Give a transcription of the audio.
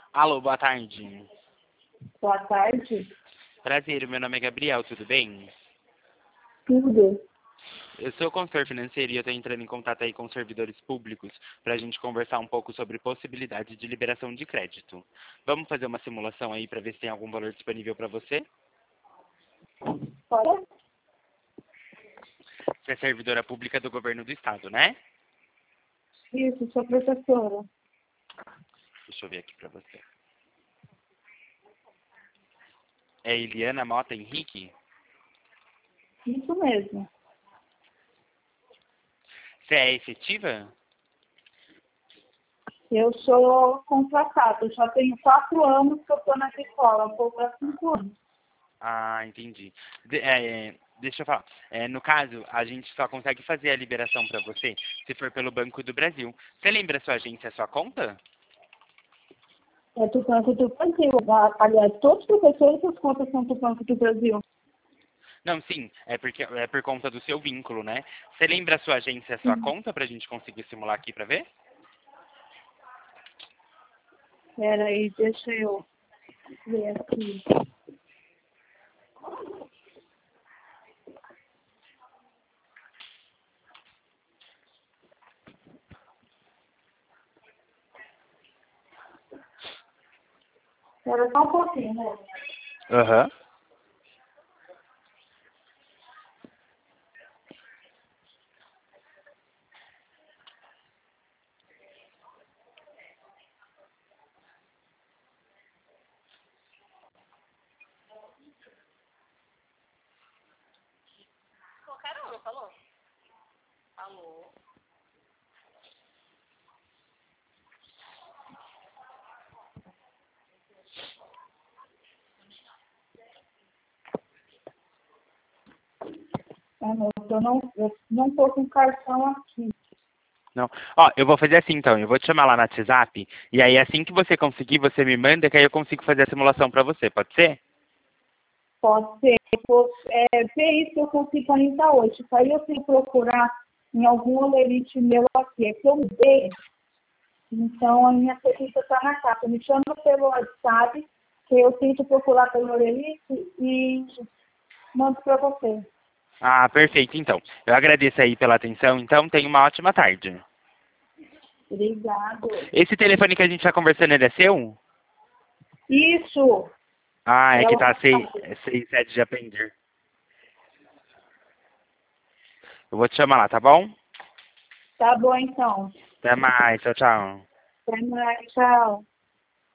Alô, boa tarde. Boa tarde. Prazer, meu nome é Gabriel, tudo bem? Tudo. Eu sou consultor financeiro e eu estou entrando em contato aí com os servidores públicos para a gente conversar um pouco sobre possibilidade de liberação de crédito. Vamos fazer uma simulação aí para ver se tem algum valor disponível para você? Fora? Você é servidora pública do governo do estado, né? Isso, sou professora. Deixa eu ver aqui para você. É Eliana Mota Henrique? Isso mesmo. Você é efetiva? Eu sou contratada. Eu já tenho 4 anos que eu estou nessa escola. Vou para 5 anos. Ah, entendi. Deixa eu falar. No caso, a gente só consegue fazer a liberação para você se for pelo Banco do Brasil. Você lembra a sua agência, a sua conta? É do Banco do Brasil. Aliás, todos os professores das contas são do Banco do Brasil. Não, sim, é por conta do seu vínculo, né? Você lembra a sua agência, a sua conta, para a gente conseguir simular aqui para ver? Espera aí, deixa eu ver aqui. Espera só um pouquinho, né? Aham. Ah, não, eu não estou com cartão aqui. Não. Ó, eu vou fazer assim então, eu vou te chamar lá no WhatsApp, e aí assim que você conseguir, você me manda, que aí eu consigo fazer a simulação para você, pode ser? Pode ser. Eu vou ver isso que eu consigo ainda hoje. Isso aí eu tenho que procurar em algum olerite meu aqui. É que eu mudei. Então, a minha certeza está na casa. Me chama pelo WhatsApp, que eu tento procurar pelo olerite e mando para você. Ah, perfeito, então. Eu agradeço aí pela atenção, então tenha uma ótima tarde. Obrigado. Esse telefone que a gente está conversando, ele é seu? Isso. Ah, é que Ela tá 6-7 de aprender. Eu vou te chamar lá, tá bom? tá bom, então. Até mais, tchau, tchau. Até mais. Tchau.